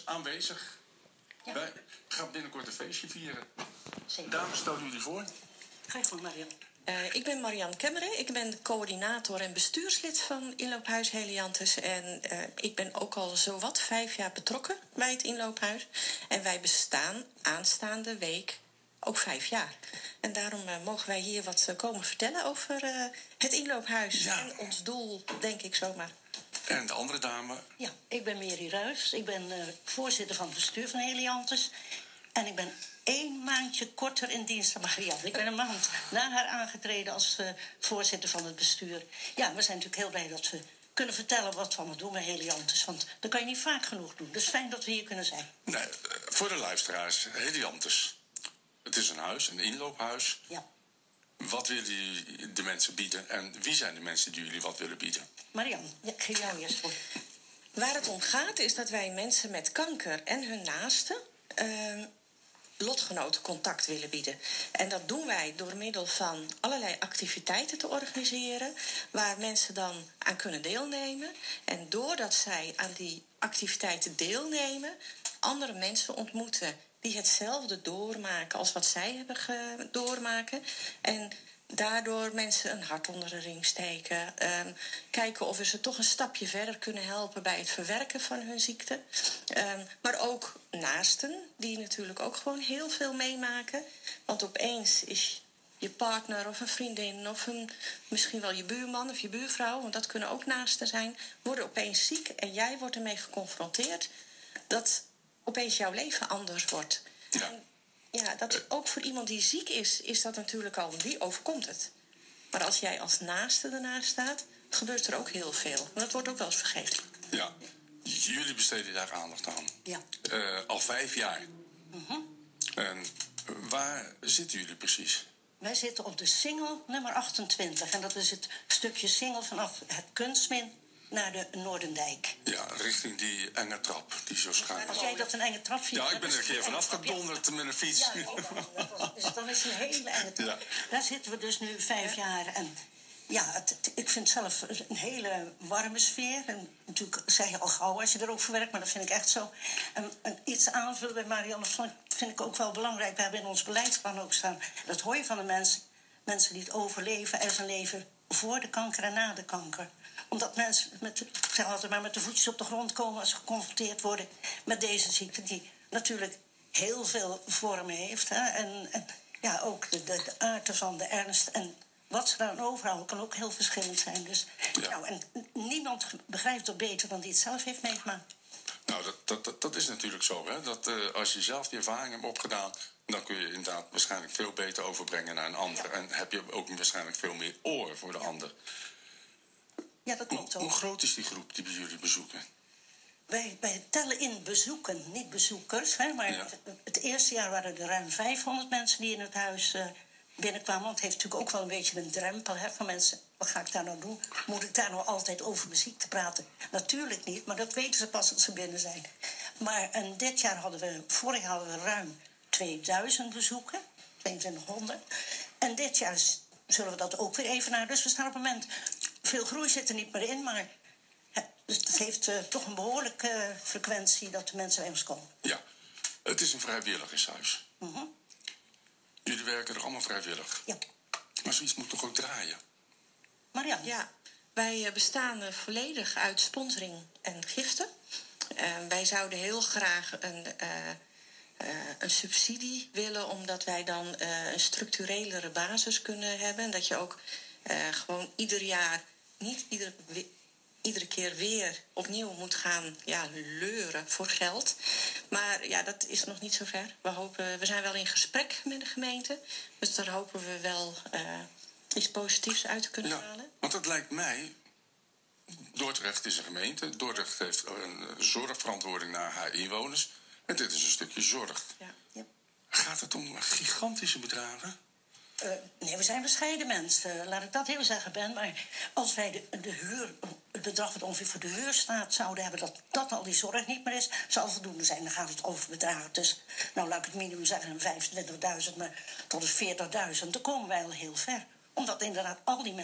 aanwezig. Ja. Wij gaan binnenkort een feestje vieren. Zeker. Dames, stellen jullie voor. Ga je voor, Marian. Ik ben Marianne Kemmeren. Ik ben de coördinator en bestuurslid van Inloophuis Helianthus. En ik ben ook al zowat 5 jaar betrokken bij het inloophuis. En wij bestaan aanstaande week ook 5 jaar. En daarom mogen wij hier wat komen vertellen over het inloophuis. Ja. En ons doel, denk ik zomaar. En de andere dame. Ja, ik ben Mary Ruijs. Ik ben voorzitter van het bestuur van Helianthus. En ik ben 1 maandje korter in dienst dan Marianne. Ik ben een maand na haar aangetreden als voorzitter van het bestuur. Ja, we zijn natuurlijk heel blij dat we kunnen vertellen wat we allemaal doen met Helianthus. Want dat kan je niet vaak genoeg doen. Dus fijn dat we hier kunnen zijn. Nee, voor de luisteraars, Helianthus. Het is een huis, een inloophuis. Ja. Wat willen jullie de mensen bieden? En wie zijn de mensen die jullie wat willen bieden? Marianne, ja, ik geef jou eerst voor. Waar het om gaat is dat wij mensen met kanker en hun naasten lotgenotencontact willen bieden. En dat doen wij door middel van allerlei activiteiten te organiseren, waar mensen dan aan kunnen deelnemen. En doordat zij aan die activiteiten deelnemen, andere mensen ontmoeten die hetzelfde doormaken als wat zij hebben doormaken. En daardoor mensen een hart onder de riem steken. Kijken of we ze toch een stapje verder kunnen helpen bij het verwerken van hun ziekte. Maar ook naasten, die natuurlijk ook gewoon heel veel meemaken. Want opeens is je partner of een vriendin of misschien wel je buurman of je buurvrouw, want dat kunnen ook naasten zijn, worden opeens ziek en jij wordt ermee geconfronteerd dat opeens jouw leven anders wordt. Ja. En ja, dat ook voor iemand die ziek is dat natuurlijk al, die overkomt het. Maar als jij als naaste ernaast staat, gebeurt er ook heel veel. En dat wordt ook wel eens vergeten. Ja, jullie besteden daar aandacht aan. Ja. Al 5 jaar. En waar zitten jullie precies? Wij zitten op de Singel nummer 28. En dat is het stukje Singel vanaf het Kunstmin naar de Noordendijk. Ja, richting die enge trap die zo schuin. Als jij dat een enge trap vindt... Ja, ik ben er een keer vanaf gedonderd met een fiets. Ja, dus dan is het een hele enge trap. Ja. Daar zitten we dus nu 5 jaar. En ja, ik vind zelf een hele warme sfeer. En natuurlijk zeg je al gauw als je erover werkt, maar dat vind ik echt zo. En iets aanvullen bij Marianne vind ik ook wel belangrijk. We hebben in ons beleidsplan ook staan. Dat hoor je van de mensen. Mensen die het overleven. Er is een leven voor de kanker en na de kanker. Omdat mensen ik zeg altijd maar met de voetjes op de grond komen als ze geconfronteerd worden met deze ziekte. Die natuurlijk heel veel vormen heeft. Hè? En ja, ook de aard ervan, de ernst. En wat ze daar aan overhouden kan ook heel verschillend zijn. Dus, Ja. nou, en niemand begrijpt het beter dan die het zelf heeft meegemaakt. Nou, dat is natuurlijk zo, hè. Dat als je zelf die ervaring hebt opgedaan, dan kun je inderdaad waarschijnlijk veel beter overbrengen naar een ander. Ja. En heb je ook waarschijnlijk veel meer oor voor de ander. Ja, dat klopt Hoe ook. groot is die groep die bij jullie bezoeken? Wij tellen in bezoeken, niet bezoekers. Hè, maar Ja. het eerste jaar waren er ruim 500 mensen die in het huis binnenkwamen. Want het heeft natuurlijk ook wel een beetje een drempel, hè, van mensen. Wat ga ik daar nou doen? Moet ik daar nou altijd over mijn ziekte praten? Natuurlijk niet, maar dat weten ze pas als ze binnen zijn. Maar en vorig jaar hadden we ruim 2000 bezoeken. 2200. En dit jaar zullen we dat ook weer evenaren. Dus we staan op het moment... Veel groei zit er niet meer in, maar dus het heeft toch een behoorlijke frequentie dat de mensen bij ons komen. Ja, het is een vrijwilligershuis. Jullie werken er allemaal vrijwillig. Ja. Maar zoiets moet toch ook draaien? Marianne? Ja, wij bestaan volledig uit sponsoring en giften. Wij zouden heel graag een subsidie willen, omdat wij dan een structurelere basis kunnen hebben. En dat je ook gewoon ieder jaar, niet iedere keer weer opnieuw moet gaan leuren voor geld. Maar ja, dat is nog niet zo ver. We zijn wel in gesprek met de gemeente. Dus daar hopen we wel iets positiefs uit te kunnen halen. Want dat lijkt mij... Dordrecht is een gemeente. Dordrecht heeft een zorgverantwoording naar haar inwoners. En dit is een stukje zorg. Ja. Ja. Gaat het om gigantische bedragen? Nee, we zijn bescheiden mensen. Laat ik dat even zeggen, Ben. Maar als wij de huur, het bedrag wat ongeveer voor de huur staat, zouden hebben, dat al die zorg niet meer is, zal voldoende zijn. Dan gaat het over bedragen. Dus, nou laat ik het minimum zeggen, 25.000, maar tot de 40.000. Dan komen wij al heel ver. Omdat inderdaad al die mensen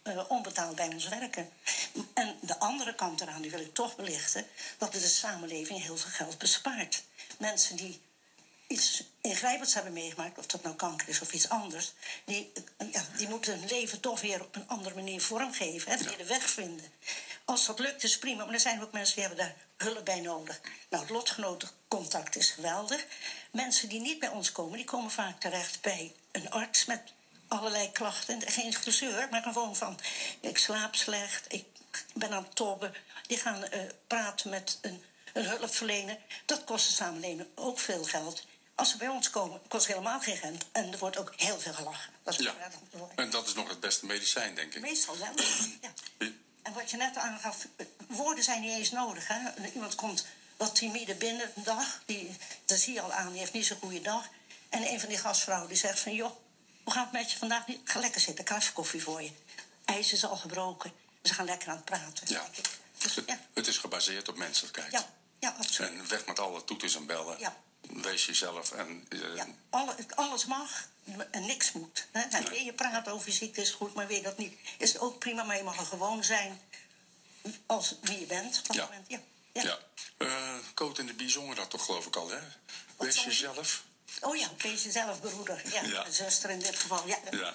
onbetaald bij ons werken. En de andere kant eraan, die wil ik toch belichten, dat het de samenleving heel veel geld bespaart. Mensen die iets ingrijpends hebben meegemaakt, of dat nou kanker is of iets anders, die moeten hun leven toch weer op een andere manier vormgeven. Weer de weg vinden. Als dat lukt, is prima. Maar er zijn ook mensen die hebben daar hulp bij nodig. Nou, het lotgenotencontact is geweldig. Mensen die niet bij ons komen, die komen vaak terecht bij een arts met allerlei klachten. Geen gezeur, maar gewoon van, ik slaap slecht, ik ben aan het tobben. Die gaan praten met een hulpverlener. Dat kost de samenleving ook veel geld. Als ze bij ons komen, kost het helemaal geen geld. En er wordt ook heel veel gelachen. Dat is en dat is nog het beste medicijn, denk ik. Meestal wel, ja. En wat je net aangaf, woorden zijn niet eens nodig. Hè? Iemand komt wat timide binnen een dag. Dat zie je al aan, die heeft niet zo'n goede dag. En een van die gastvrouwen die zegt van, joh, hoe gaat het met je vandaag? Ga lekker zitten, ik heb even koffie voor je. IJs is al gebroken. Ze gaan lekker aan het praten. Ja. Dus, het is gebaseerd op menselijkheid. Ja, absoluut. En weg met alle toeters en bellen. Ja. Wees jezelf. En, alles mag en niks moet. Hè? Nou, je praat over ziekte is goed, maar weet dat niet. Is het ook prima, maar je mag er gewoon zijn als wie je bent. Op moment. Ja. Coot in de Bie zongen dat toch, geloof ik al, hè? Wees jezelf. Oh ja, wees jezelf, broeder. Ja. Zuster in dit geval. Ja.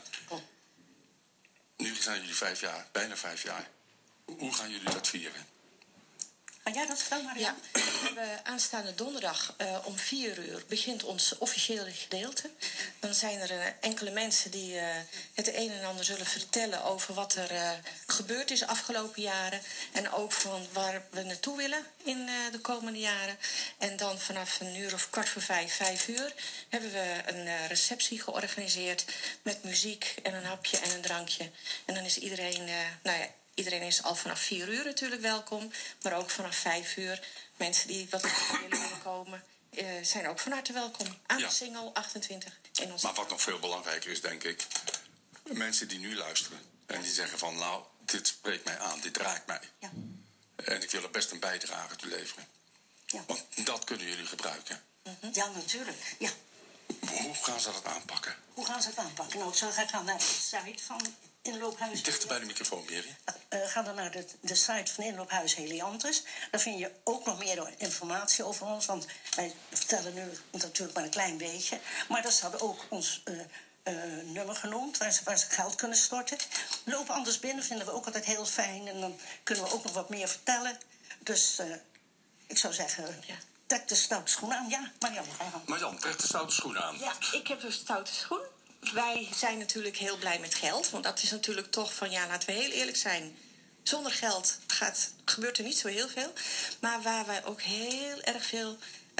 Nu zijn jullie 5 jaar, bijna 5 jaar. Hoe gaan jullie dat vieren? Ga jij dat vertellen, Marianne? Ja, we hebben aanstaande donderdag om 4:00 begint ons officiële gedeelte. Dan zijn er enkele mensen die het een en ander zullen vertellen over wat er gebeurd is de afgelopen jaren. En ook van waar we naartoe willen in de komende jaren. En dan vanaf 4:45, 5:00 hebben we een receptie georganiseerd met muziek en een hapje en een drankje. En dan is iedereen, iedereen is al vanaf 4:00 natuurlijk welkom, maar ook vanaf 5:00. Mensen die wat willen komen, zijn ook van harte welkom. Aan de Singel 28. Maar wat nog veel belangrijker is, denk ik, mensen die nu luisteren en die zeggen van, nou, dit spreekt mij aan, dit raakt mij. Ja. En ik wil er best een bijdrage toe leveren. Ja. Want dat kunnen jullie gebruiken. Ja, natuurlijk. Ja. Hoe gaan ze dat aanpakken? Nou, zo gaan naar de site van Inloophuis. Dichter bij de microfoon, Mary. Ga dan naar de site van Inloophuis Helianthus. Daar vind je ook nog meer informatie over ons. Want wij vertellen nu natuurlijk maar een klein beetje. Maar daar staat ook ons nummer genoemd, waar ze geld kunnen storten. Lopen anders binnen vinden we ook altijd heel fijn. En dan kunnen we ook nog wat meer vertellen. Dus ik zou zeggen, trek de stoute schoen aan. Ja, Marianne, ga je gang. Marianne, trek de stoute schoen aan. Ja, ik heb een stoute schoen. Wij zijn natuurlijk heel blij met geld. Want dat is natuurlijk toch van, laten we heel eerlijk zijn. Zonder geld gebeurt er niet zo heel veel. Maar waar wij ook heel erg veel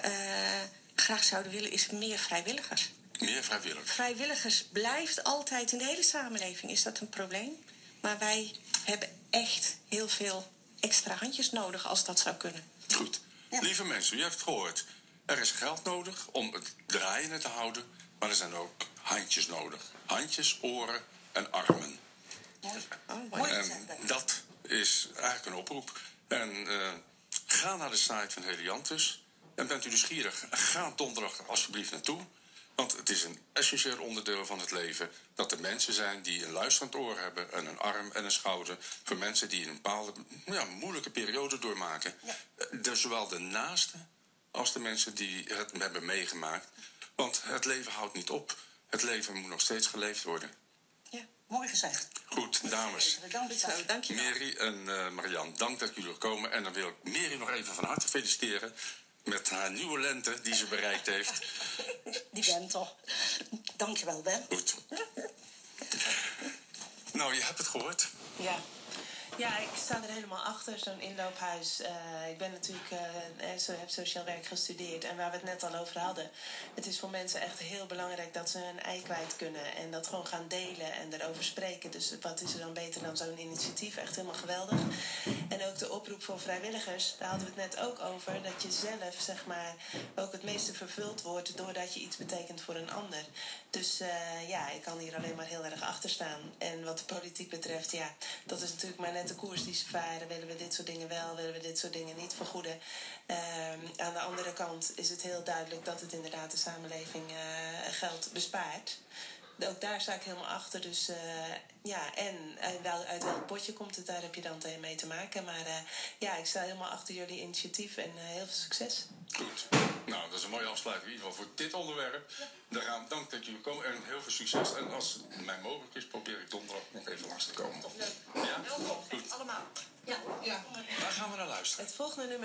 graag zouden willen, is meer vrijwilligers. Meer vrijwilligers? Vrijwilligers blijft altijd in de hele samenleving. Is dat een probleem? Maar wij hebben echt heel veel extra handjes nodig als dat zou kunnen. Goed. Ja. Lieve mensen, u heeft het gehoord. Er is geld nodig om het draaiende te houden. Maar er zijn ook handjes nodig. Handjes, oren en armen. En dat is eigenlijk een oproep. En ga naar de site van Helianthus. En bent u nieuwsgierig, ga donderdag alsjeblieft naartoe. Want het is een essentieel onderdeel van het leven dat er mensen zijn die een luisterend oor hebben en een arm en een schouder voor mensen die een bepaalde moeilijke periode doormaken. Ja. Zowel de naasten als de mensen die het hebben meegemaakt. Want het leven houdt niet op. Het leven moet nog steeds geleefd worden. Ja, mooi gezegd. Goed, dames. Dank je wel. Mary en Marianne, dank dat jullie er komen. En dan wil ik Mary nog even van harte feliciteren met haar nieuwe lente die ze bereikt heeft. Die Ben toch. Dankjewel, Ben. Goed. Nou, je hebt het gehoord. Ja, ik sta er helemaal achter, zo'n inloophuis. Ik ben natuurlijk, heb sociaal werk gestudeerd. En waar we het net al over hadden. Het is voor mensen echt heel belangrijk dat ze hun ei kwijt kunnen. En dat gewoon gaan delen en erover spreken. Dus wat is er dan beter dan zo'n initiatief? Echt helemaal geweldig. En ook de oproep voor vrijwilligers. Daar hadden we het net ook over. Dat je zelf, zeg maar, ook het meeste vervuld wordt doordat je iets betekent voor een ander. Dus ik kan hier alleen maar heel erg achter staan. En wat de politiek betreft, dat is natuurlijk maar net de koers die ze varen. Willen we dit soort dingen wel, willen we dit soort dingen niet vergoeden? Aan de andere kant is het heel duidelijk dat het inderdaad de samenleving geld bespaart. ook daar sta ik helemaal achter. Dus uit welk potje komt het, daar heb je dan mee te maken. Maar ik sta helemaal achter jullie initiatief en heel veel succes. Goed. Nou, dat is een mooie afsluiting in ieder geval voor dit onderwerp. Ja. Dank dat jullie komen en heel veel succes. En als het mij mogelijk is, probeer ik donderdag nog even langs te komen. Leuk. Ja? Welkom. Goed. Allemaal. Ja. Waar gaan we naar luisteren? Het volgende nummer